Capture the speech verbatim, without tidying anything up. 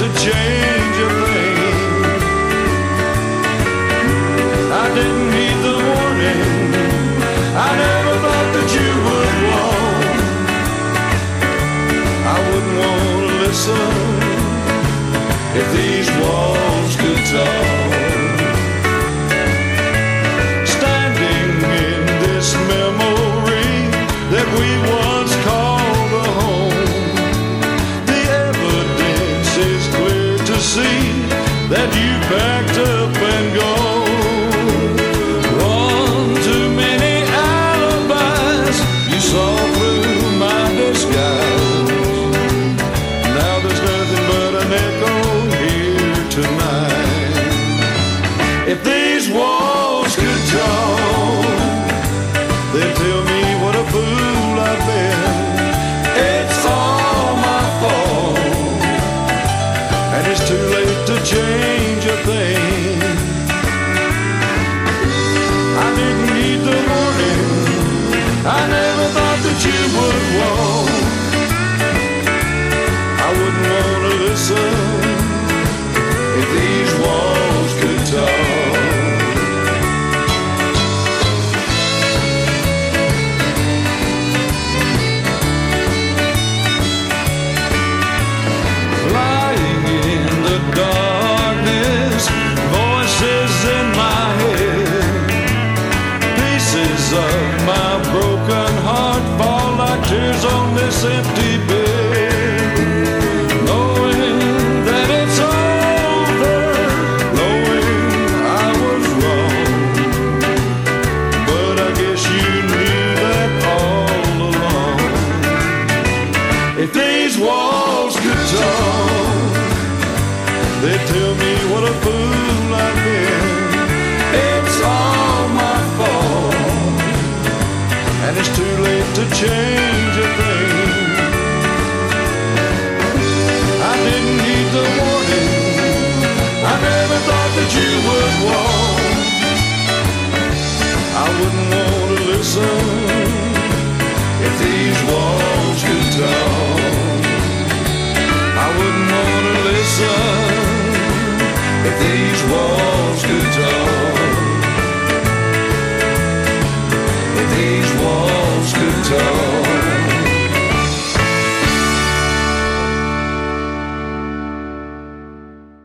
to change a thing. I didn't heed the warning. I never thought that you would walk. I wouldn't want to listen if these walls could talk. Standing in this memory that we once called a home, the evidence is clear to see that you packed up and gone. One too many alibis you saw through my disguise. Now there's nothing but an echo here tonight. If these walls could talk, they'd tell me what a fool I've been. It's all my fault, and it's too late to change a thing. I didn't need the warning. I never thought that you would walk. I wouldn't want to listen if these walls could talk. Lying in the darkness, voices in my head, pieces of my broken heart fall like tears on this empty bed. Knowing that it's over, knowing I was wrong, but I guess you knew that all along. If these walls could talk, they'd tell me what a fool I've been. It's all my fault, and it's too late to change a thing. I didn't need the warning. I never thought that you would walk. I wouldn't want to listen